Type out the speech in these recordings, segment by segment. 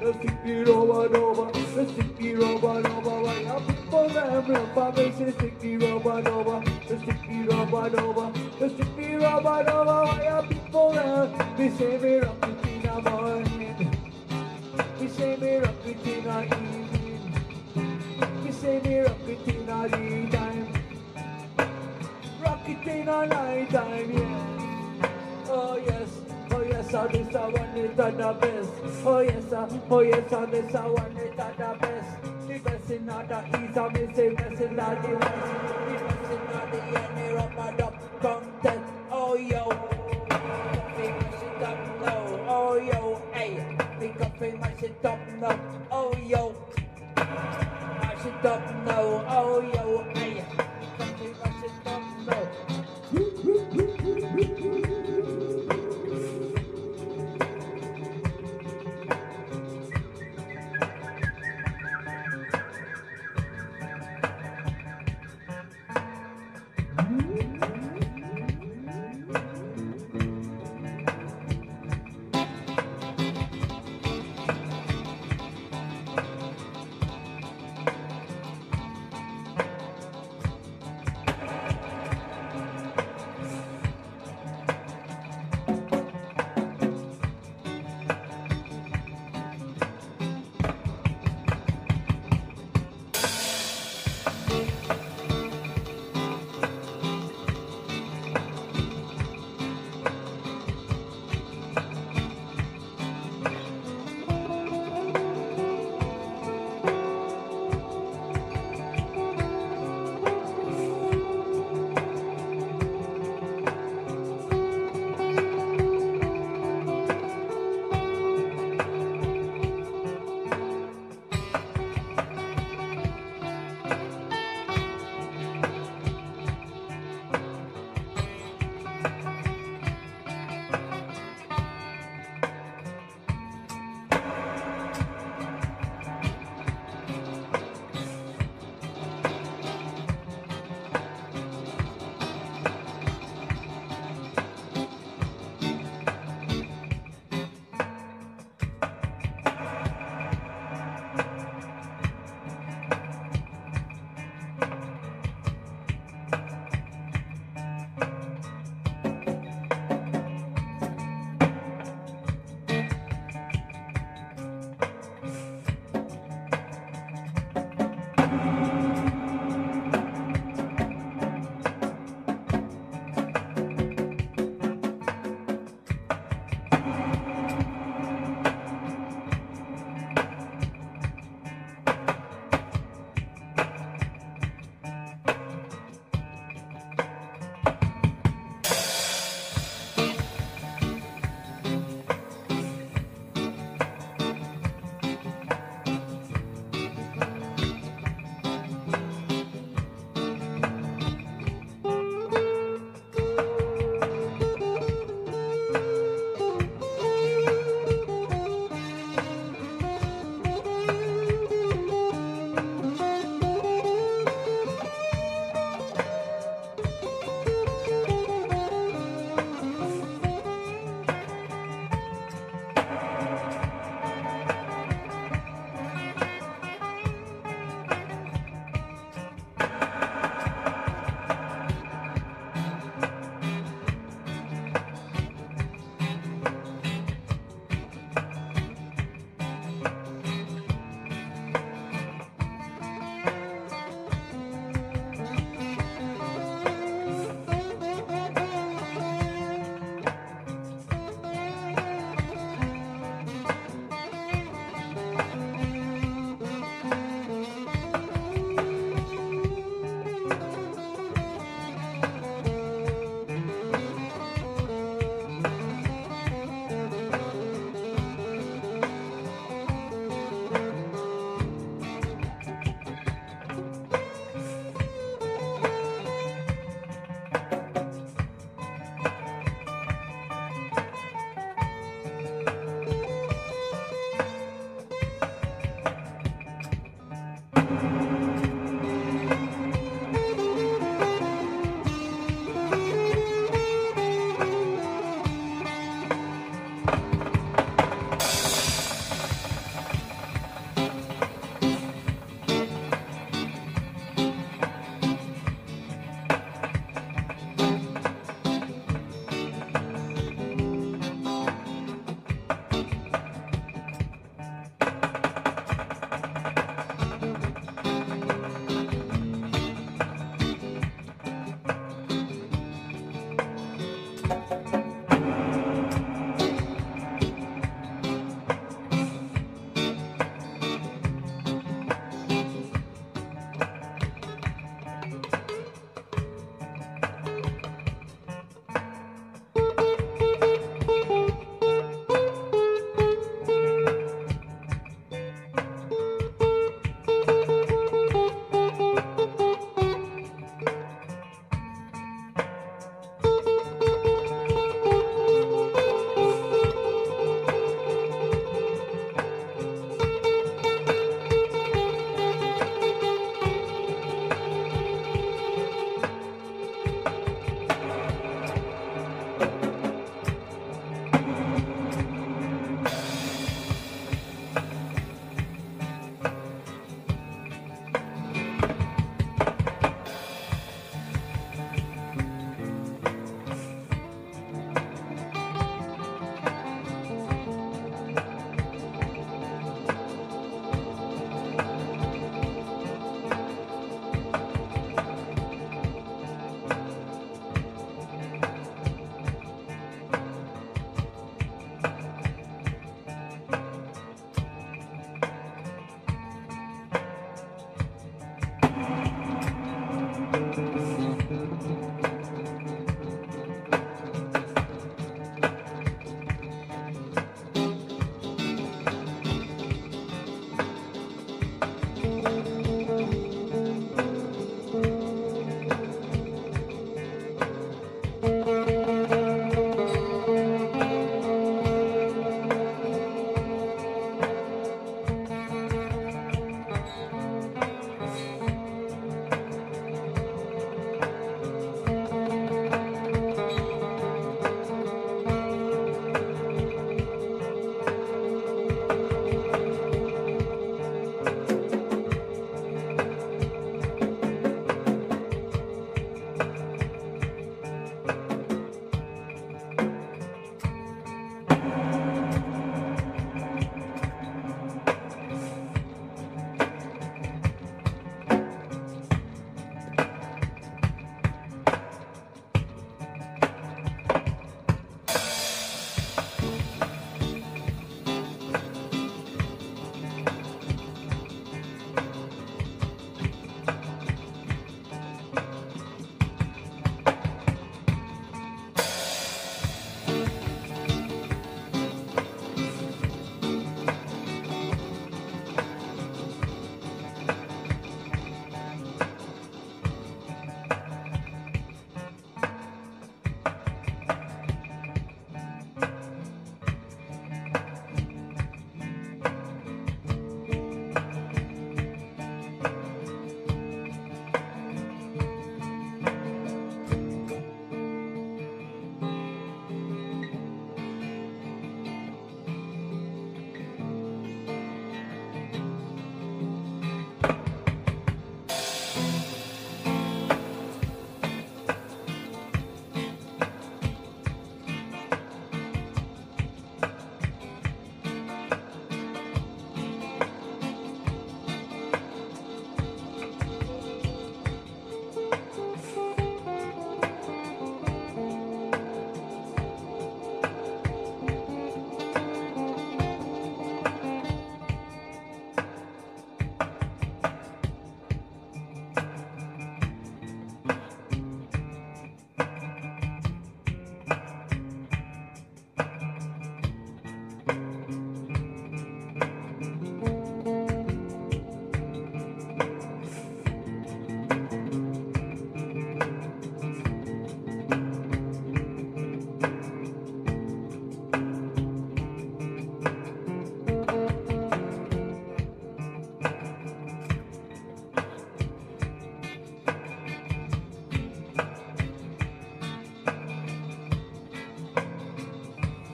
Sticky rubber over, the sticky rubber over. Why are people them love for me? Say sticky rubber over, the sticky rubber over, the sticky rubber over. Why are people them? We say me rock it in the morning, we say me rock it in the evening, we say me rock it in the daytime, rock it in the night time, yeah. Oh yes. Oh yes, I this I want it at the best. Oh yes, I this I want it at the best. The best in all the east, I miss the best in all the west. The best in all the end, rubber duck contest. Oh yo, mash it up now. Oh yo, hey, pick up and mash it up now. Oh yo, mash it up now. Oh yo, hey, pick up and mash it up now.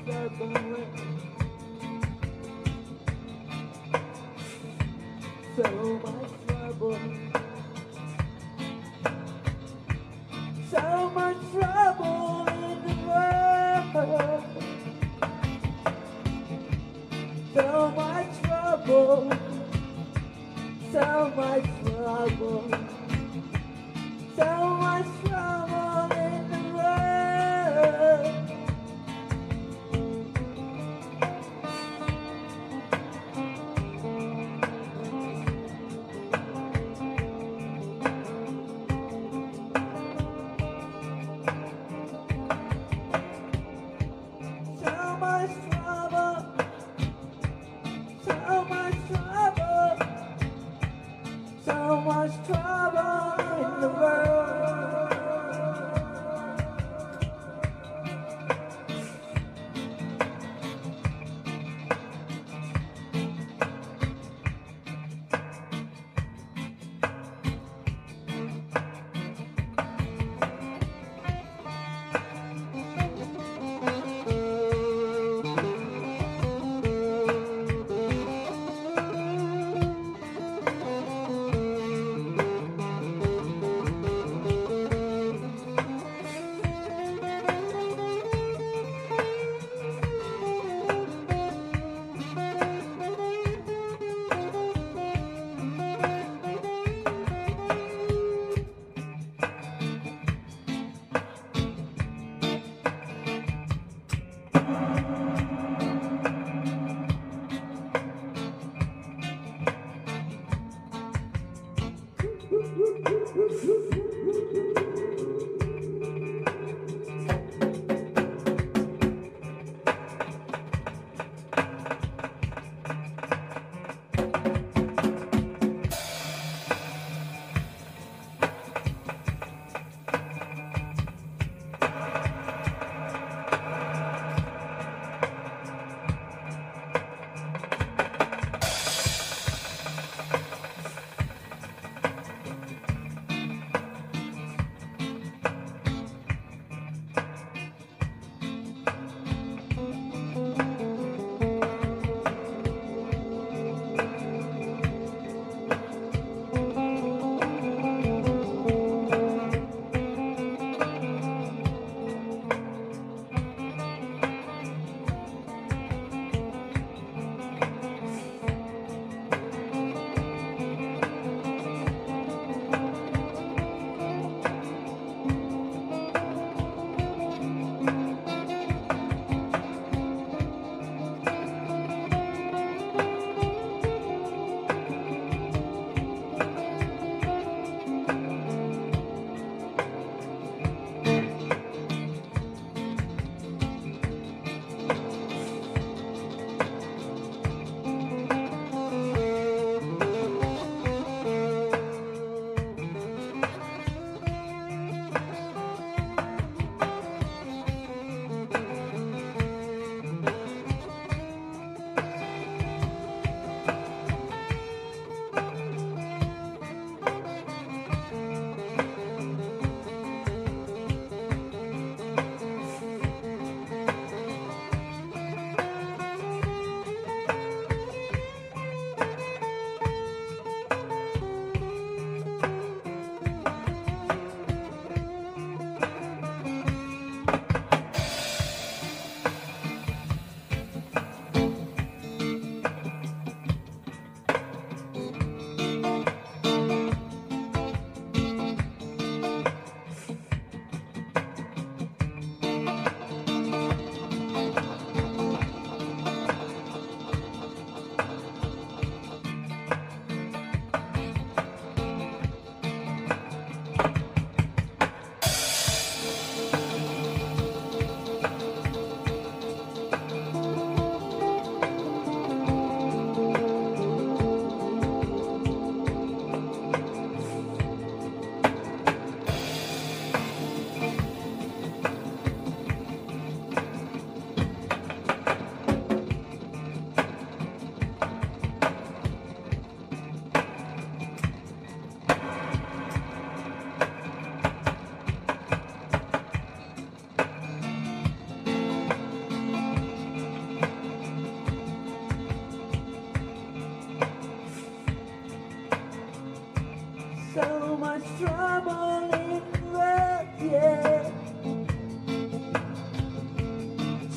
So much trouble in the world. So much trouble. So much trouble. So much trouble in the world. So much trouble. So much trouble. So much trouble in the world.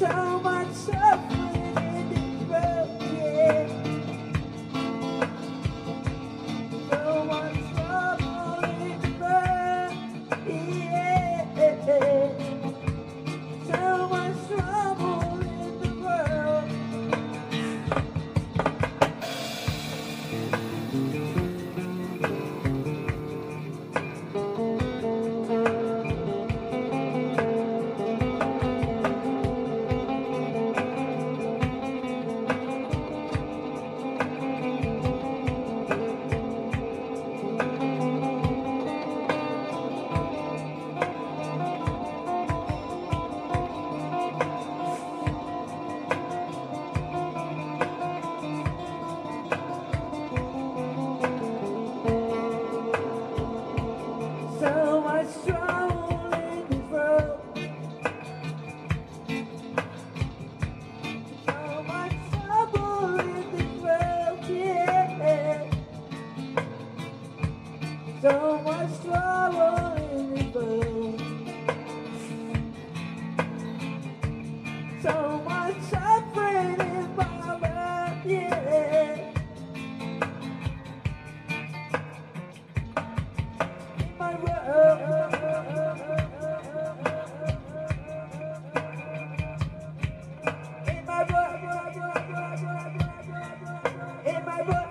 So much suffering in this world, yeah. So much trouble in the world, yeah. So much trouble in the world. So much trouble in this world. So much trouble in this world, yeah. So much trouble in this world. So much suffering in my world, yeah. In my world. In my world. In my world.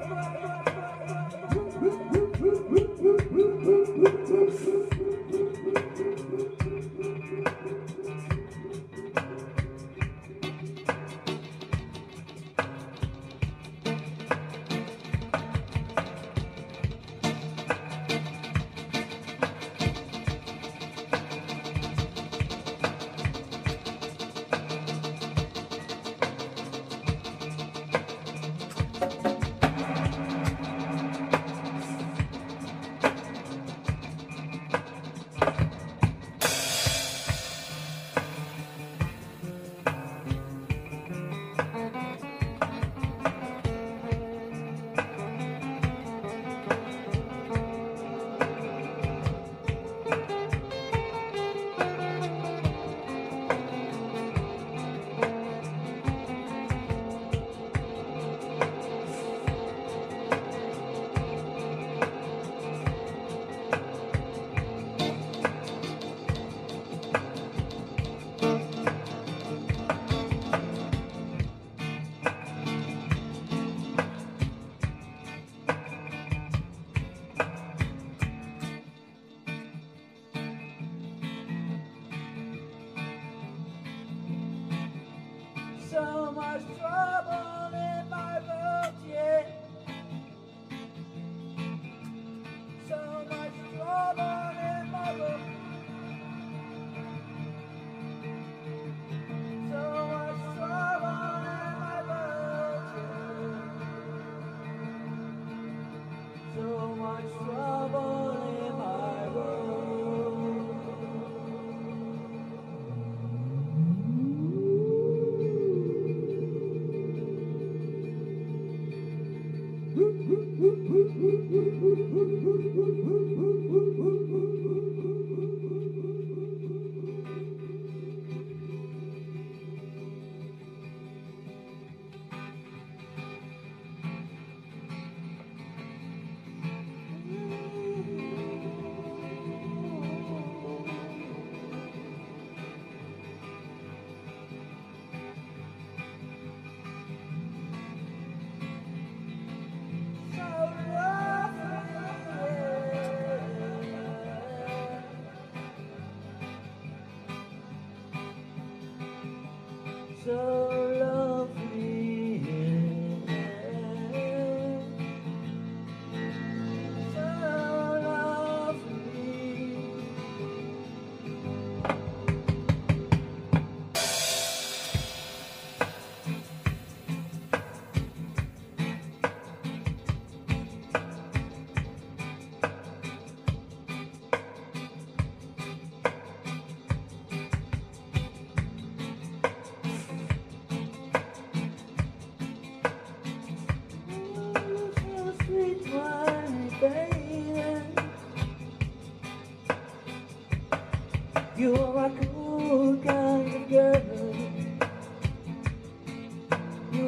So much trouble in my world, yeah. So much trouble in my world. So much trouble in my world, yeah. So much trouble in my world. So lovely, so lovely.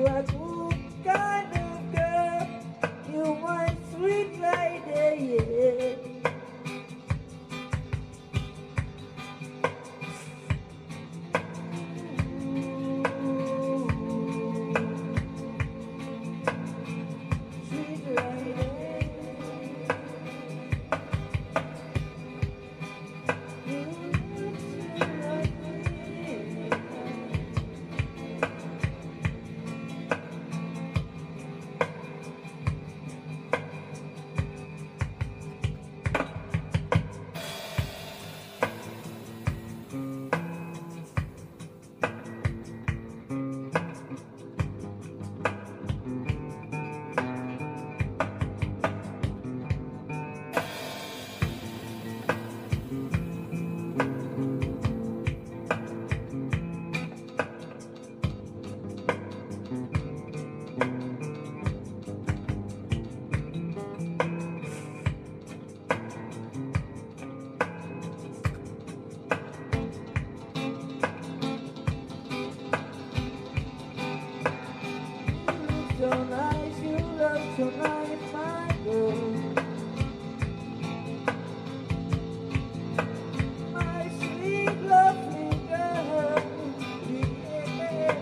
You are good kind of girl. You my sweet lady, yeah. Sweet lady. So nice, you look so nice, my girl. My sweet, lovely girl. Yeah.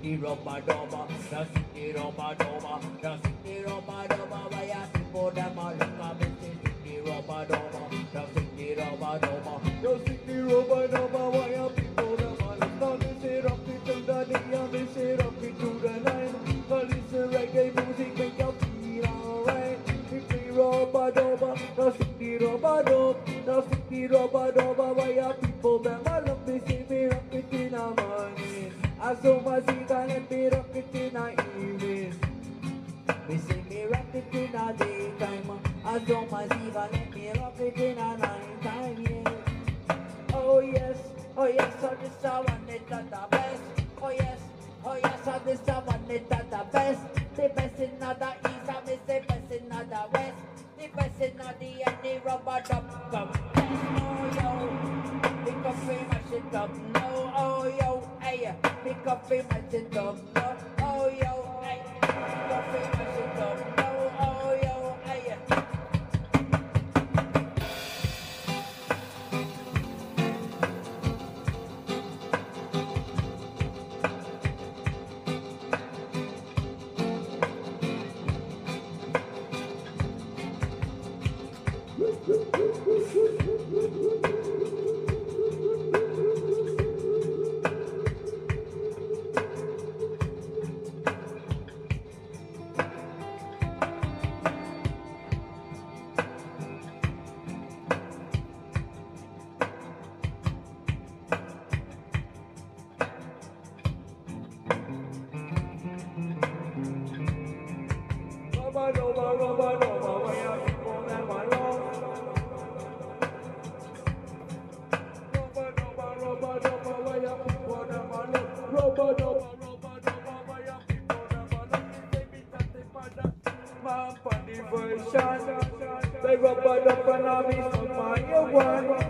sticky rubber dubber, the sticky rubber dubber, the sticky rubber dubber. Why a people them a look at me say sticky rubber dubber, the sticky rubber dubber, the sticky rubber dubber. Why a people them a look at me say rock it to the day and me say rock it to the night. But listen reggae music make you feel alright. Sticky rubber dubber, the sticky rubber dub, the sticky rubber dubber. Why a people them a love me say me rock it in the morning. I saw my cigar and me rock it in the evening. Me say me rock it in the daytime. I saw my cigar and me rock it in the night time. Yeah. Oh yes, so this I want it at the best. Oh yes, so this I want it at the best. The best in the east, I miss the best in the west. The best in the end, the rubber dub come. Oh yo, pick up me mash it up. No, oh yo, hey, pick up me mash it up. No, oh yo, hey, pick up me mash it up. No, oh yo, hey. They rubber up and I miss my one.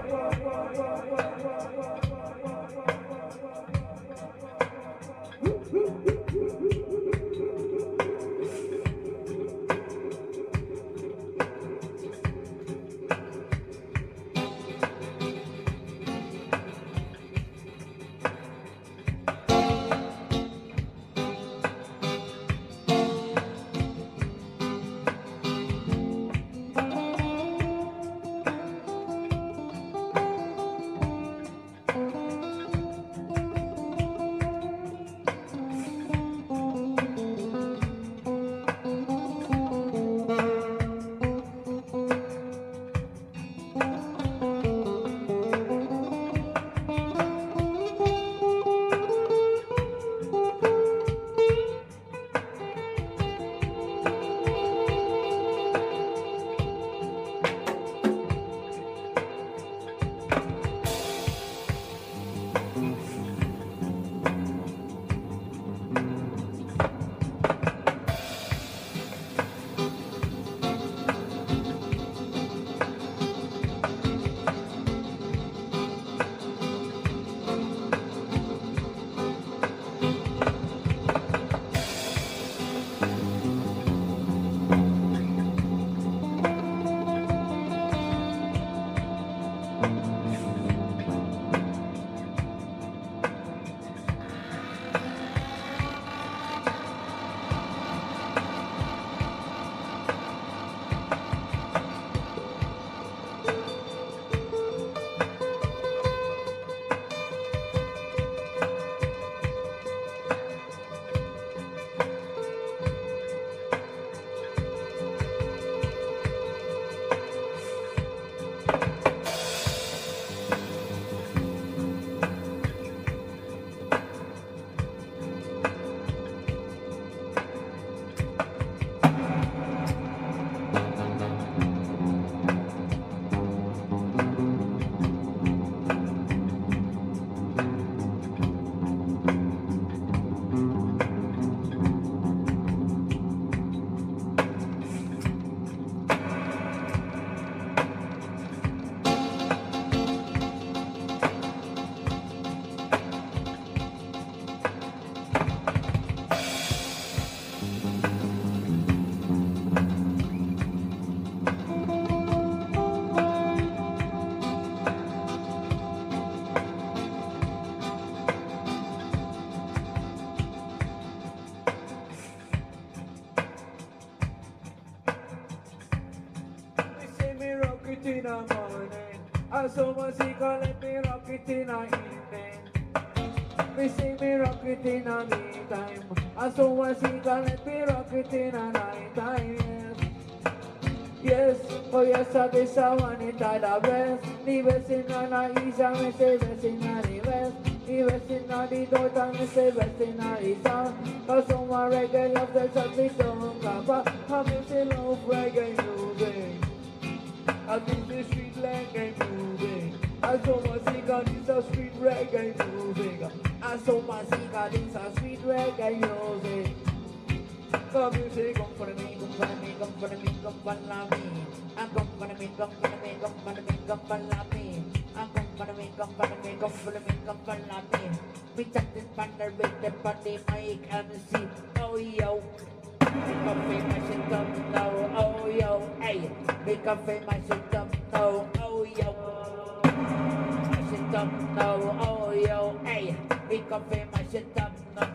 I saw my cigar, let me rock it in a evening. Me sing me rock it in a meantime. I saw my cigar, let me rock it in a night time, yes. Yes, oh yes, I guess I want it all the best. The best in the east, and me say best in the west. The best in the north, and me say best in the south. Cause some my reggae love the shot me don't cover. I me say love reggae music. I think the street reggae music. I saw my cigar, this a street reggae music. I saw my cigar, this a street reggae music. Come you say, come for me, come for me, come for me, come for me. I'm come for me, come for me, come for me, come for me. I'm come for me, come for me, come for me, come for me. We chat this partner with the party mic and see. Oh yo, make a famous shit up now. Oh yo, hey, make a famous shit up now. Oh yo, shit up now. Oh yo, hey, make a famous shit up now.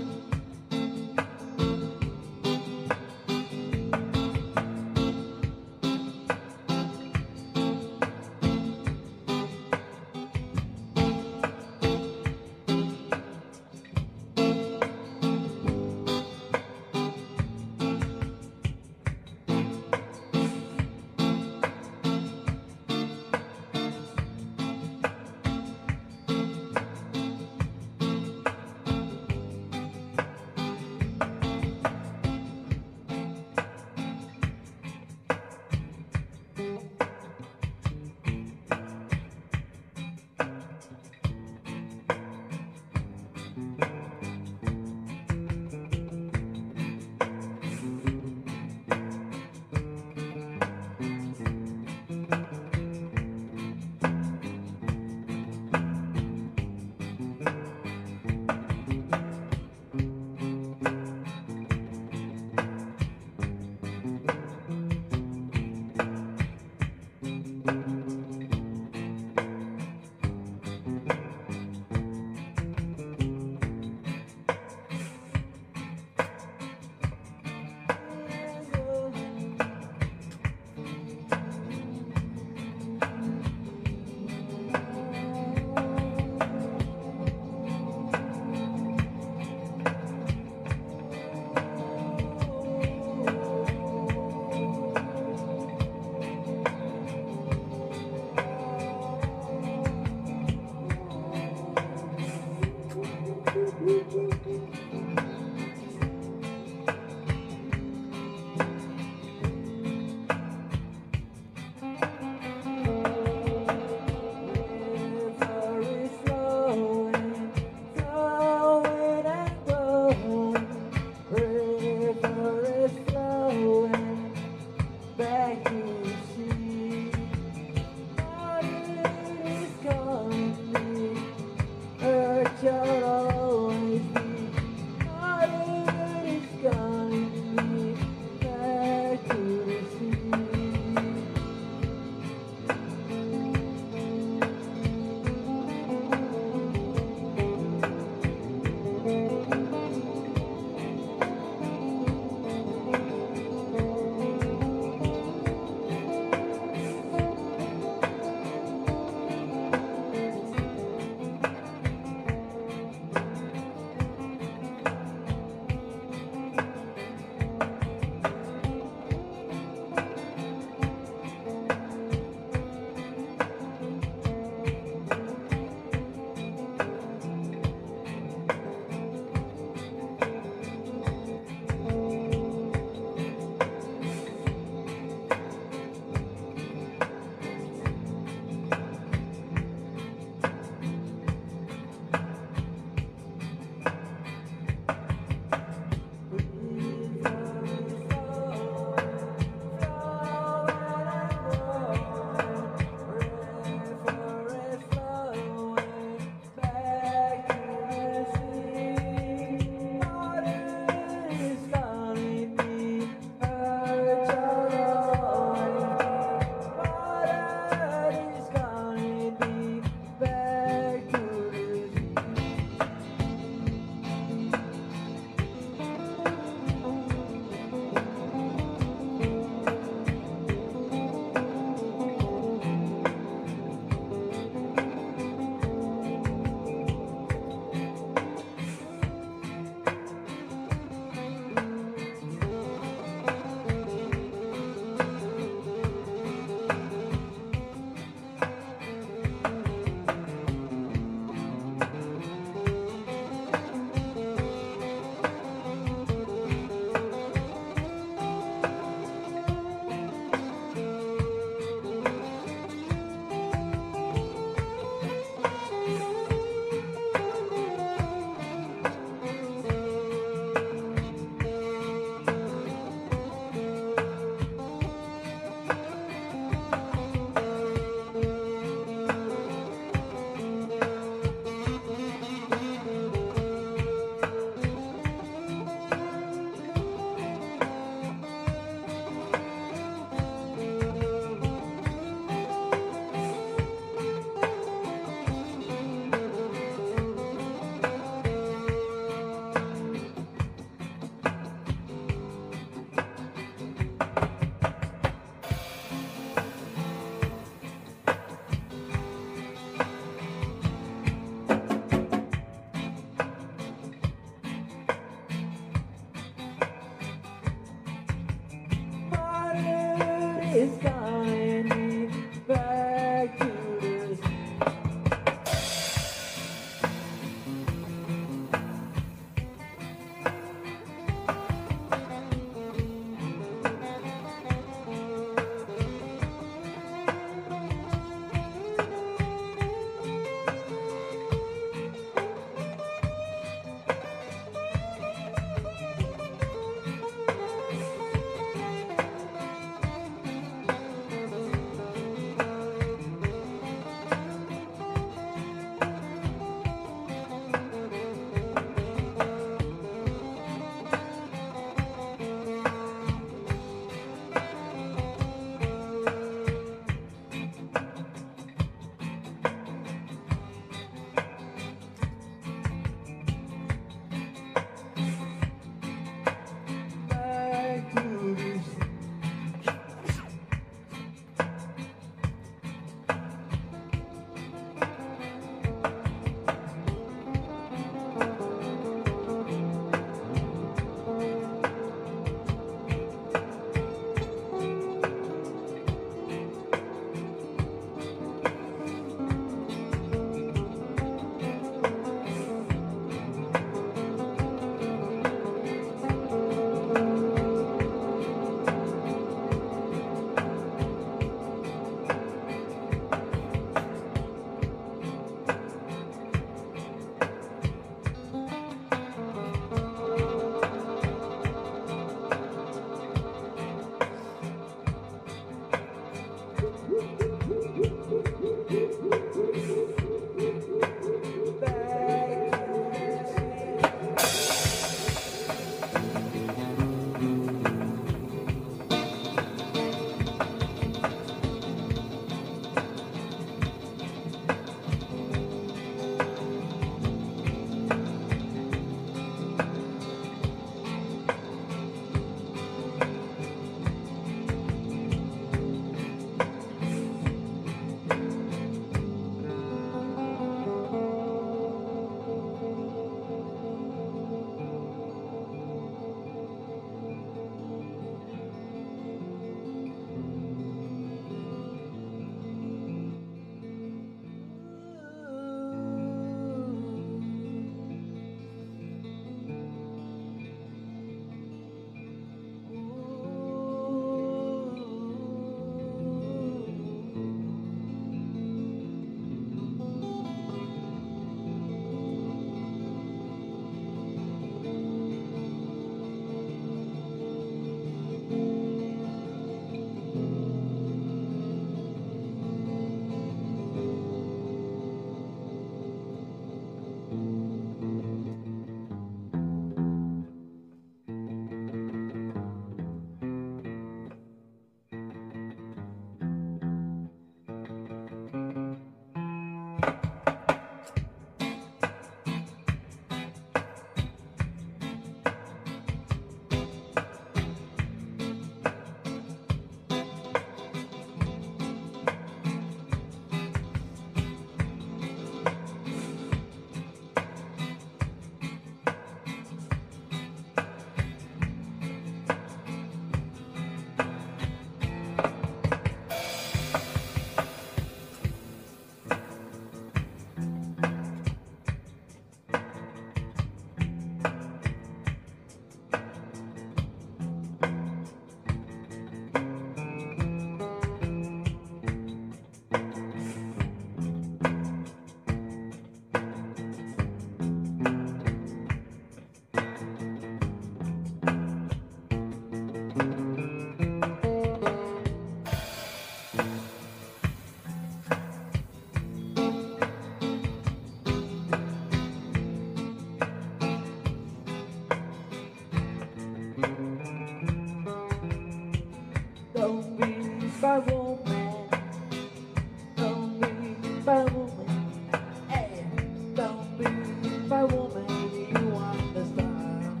Don't be my woman, don't be my woman, hey, don't be my woman, you understand?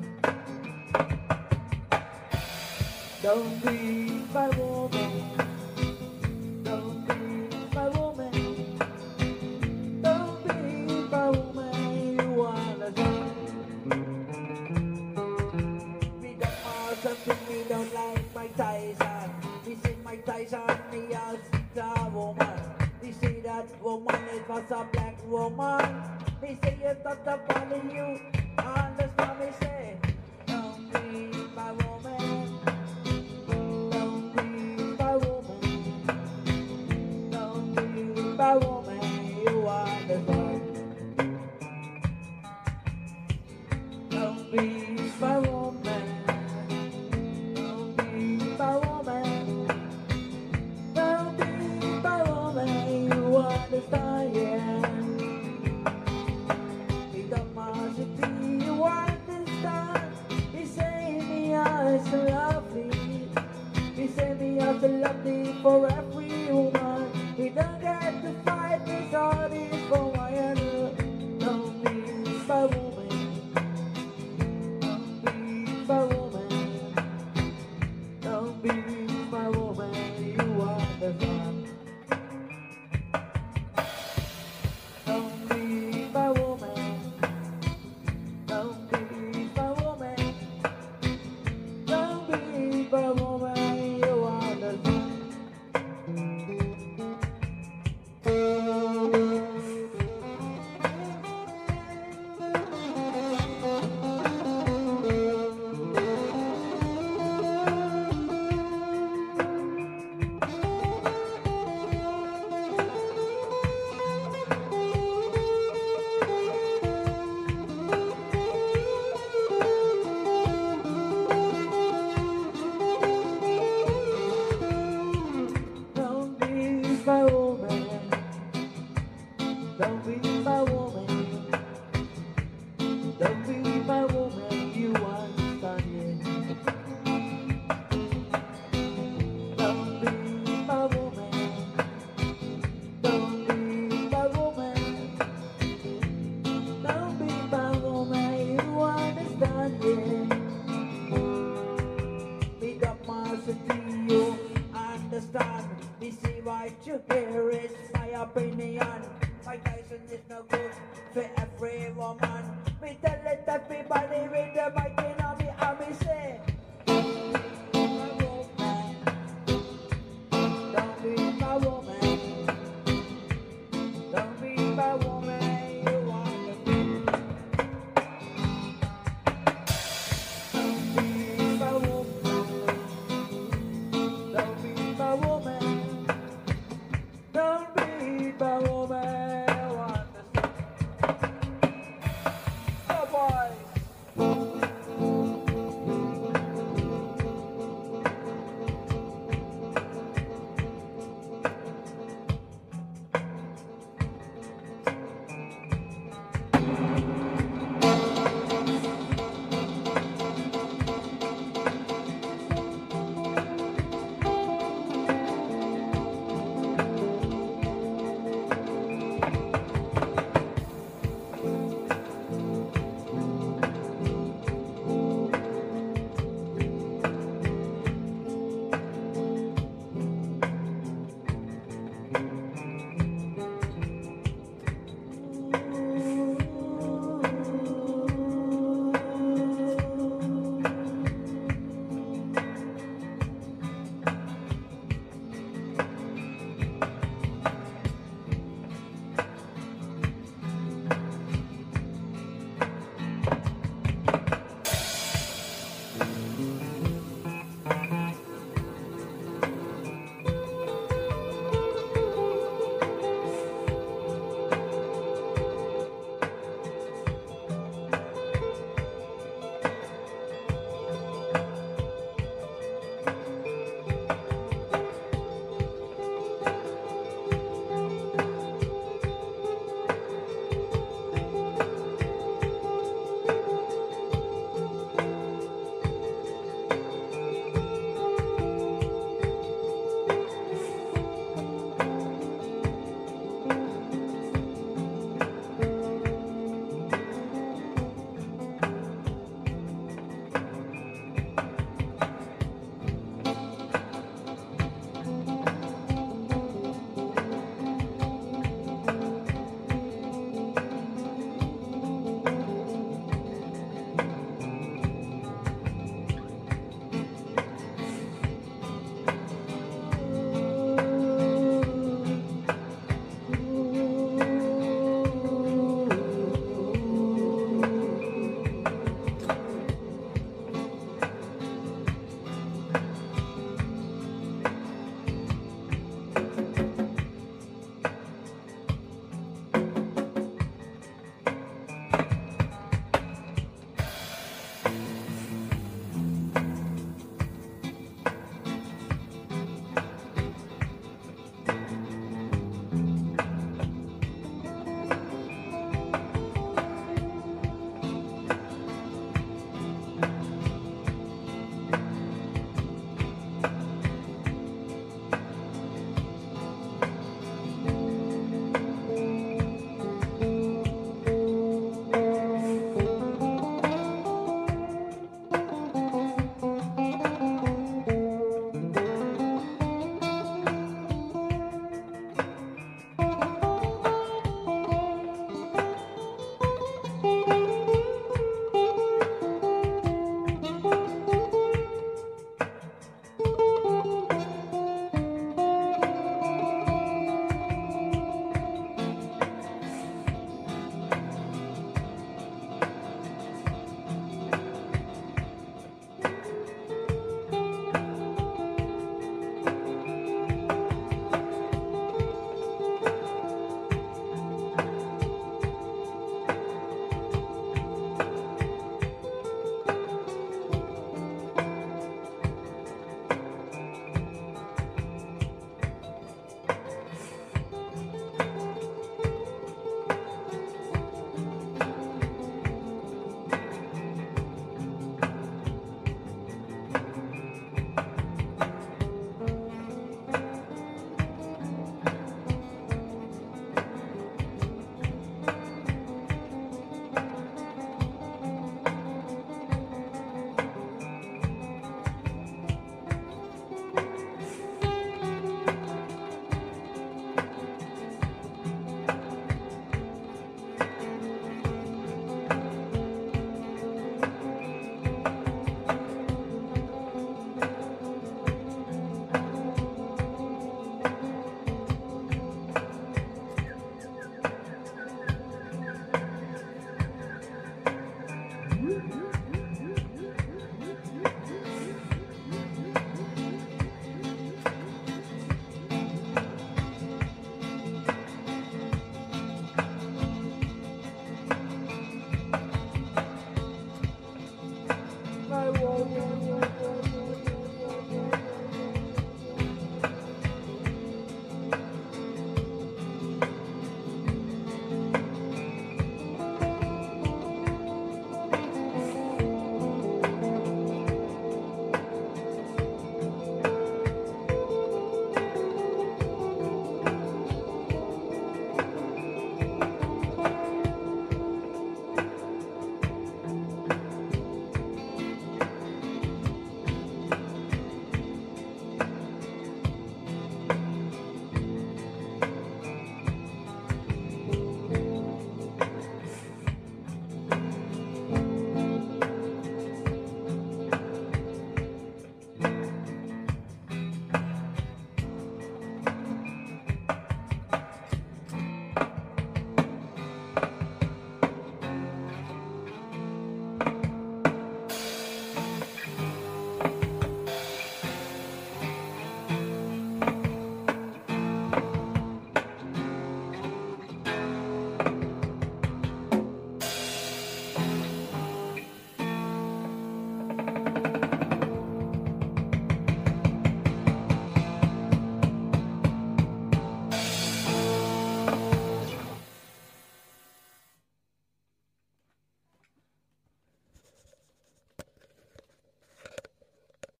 Don't be my woman, don't be my woman, don't be my woman, you understand? Me don't want something me don't like Mike Tyson. This is Mike Tyson, he has a woman. He say that woman it was a black woman. He say it's not upon you. Understand me say, don't be my woman. Don't be my woman. Don't be my woman. You understand? Don't be my woman. Don't be my woman. Don't be my woman. You understand? Yeah. He don't mind if you understand. He say me I so lovely. He say me I so lovely for every woman. He don't get to fight this all this for my other. Don't be my woman. Don't be my woman. Don't be my woman. You understand? Don't be my woman. Don't be my woman. Don't be my woman. You understand? Don't be my woman. Don't be my woman. Don't be my woman. You understand? Yeah. Don't be my woman. Don't be my woman. Don't be my woman. You understand? Yeah. Me the master to you understand. Me see what you hear is my opinion. My Tyson is no good for every woman. Me tell it everybody with the mic in on me and me say, my woman, don't be my woman, don't be my woman, you want to don't be my woman, don't be my woman, don't be my woman.